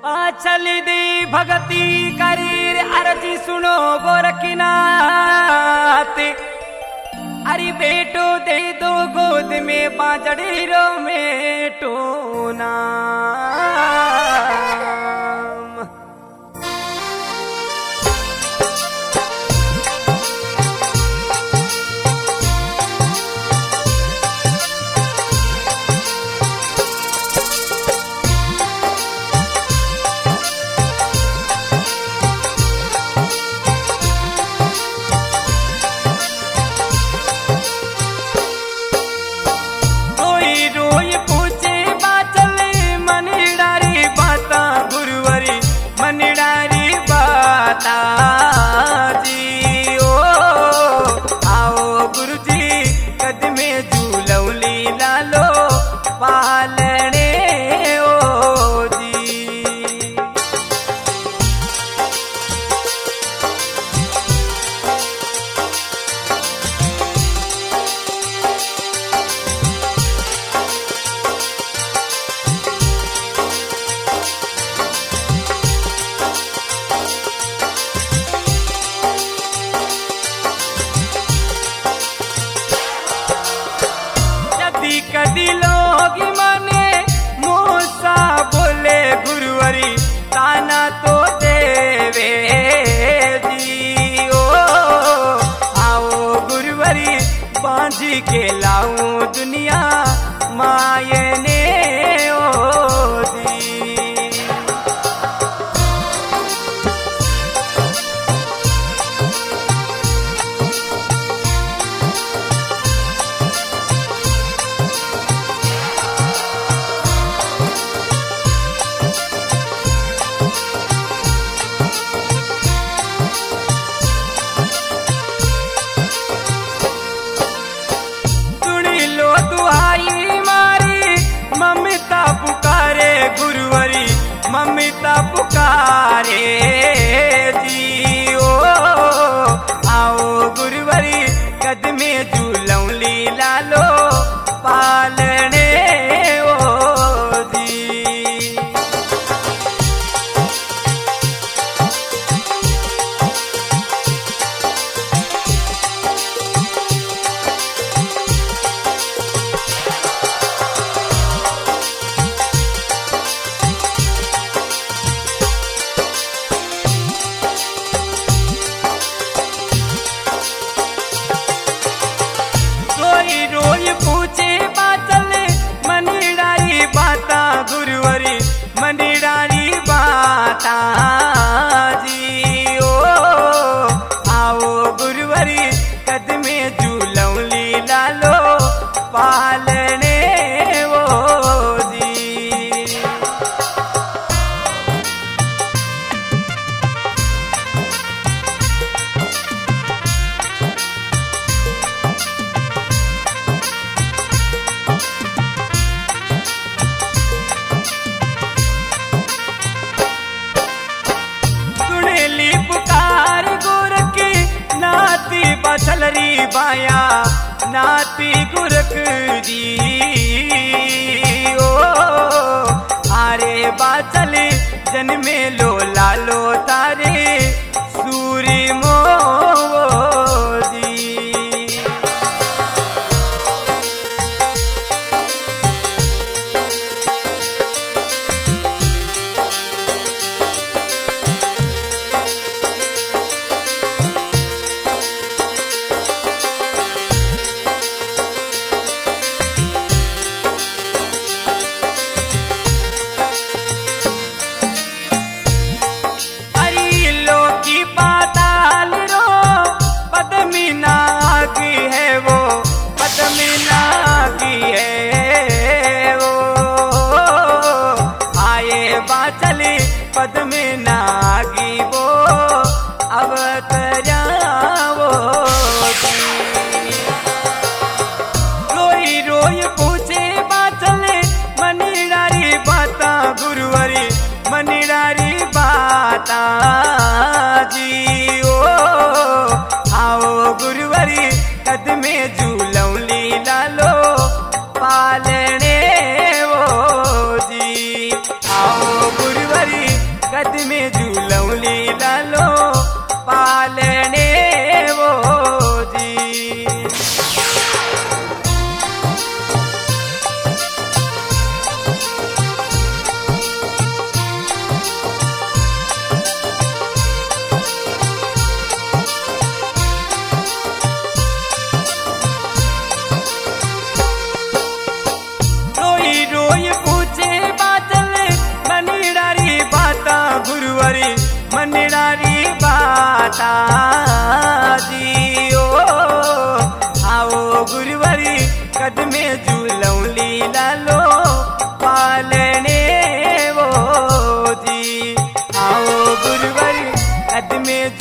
चल दी भगती करीर अर्जी सुनो गोरखनाथ। अरे बेटो दे दो गोद में बाजड़ी रो में टोना। कदी लोग मने मूसा बोले गुरुवरी ताना तो देवे जी। ओ आओ गुरुवरी बांझी के लाऊं दुनिया मायने ओ जी। ममता पुकारे जी। ओ आओ गुरुवरी कदमे झूलऊं लीला लो पालने ओ जी। रोई पूछे बाचल मनीडारी बाता गुरुवरी मनीडारी बाता जी। ओ आओ गुरुवरी कदमे झूलऊं लीला लो पालने वो जी। बचलरी बाया नाती गुरक जी। ओ आरे बाचल जन्मे लो लालो तारे सूरी मो जी। चली पद में नागी वो अवतरा वो। रोई रोई पूछे बाचल मनीडारी बाता गुरुवरी मनीडारी बाता जी। ओ आओ गुरुवरी कदमे झूलऊं लीला लो पालने वो जी। आओ गुरुवरी माता जी ओ आओ गुरुवरी कदमे झूलौली लालो पालने वो जी आओ गुरुवरी कदमे